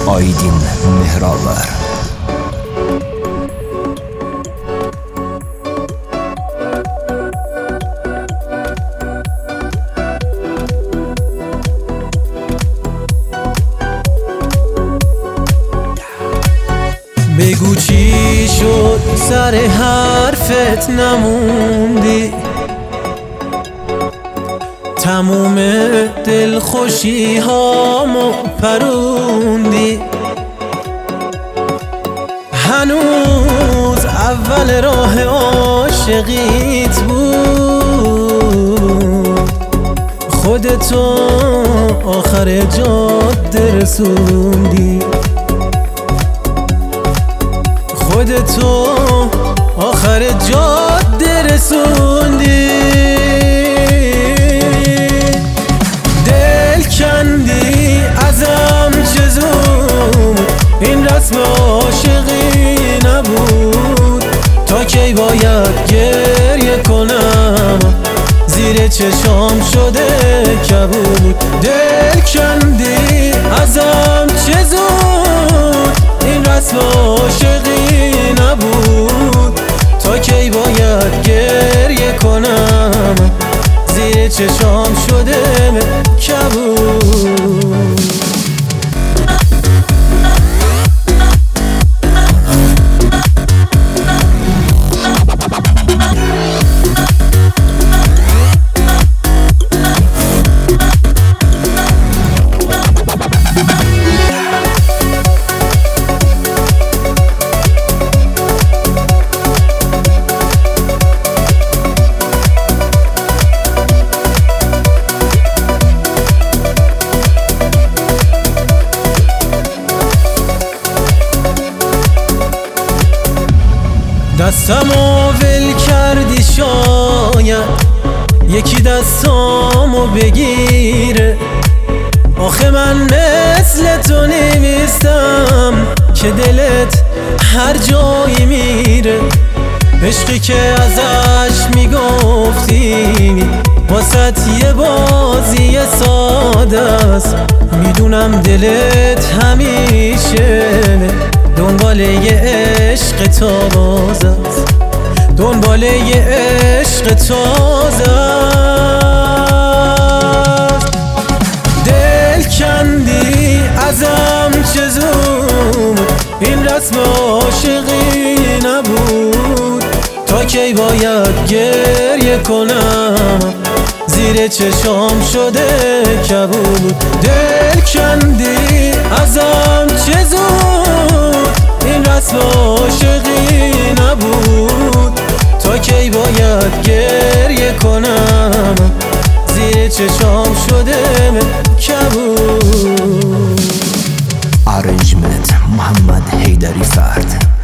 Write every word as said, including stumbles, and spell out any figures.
آیدین مهرآور. بگو چی شد سر حرفت نموندی، تموم دلخوشی هامو پروندی. هنوز اول راه عاشقیت بود، خودتو آخر جاده رسوندی، خودتو آخر جاده رسوندی. دل کندی ازم چه زود، این رسم عاشقی نبود. تا کی باید گریه کنم، زیر چشام شده کبود. دل کندی ازم چه زود، این رسم عاشقی نبود. تا کی باید گریه کنم، زیر چشام شده کبود. دستمو ول کردی شاید یکی دستامو بگیره. آخه من مثل تو نیستم که دلت هر جایی میره. عشقی که ازش میگفتی واسط یه بازی ساده است. میدونم دلت همیشه دنبال یه عشق تازه است، دنبال یه عشق تازه است. دل کندی ازم چه زود، این رسم عاشقی نبود. تا کی باید گریه کنم، زیر چشام شده کبود. دل کندی ازم چه زود، این رسم عاشقی نبود. تا کی باید گریه کنم، زیر چشام شده کبود. آرنجمنت محمد حیدری فرد.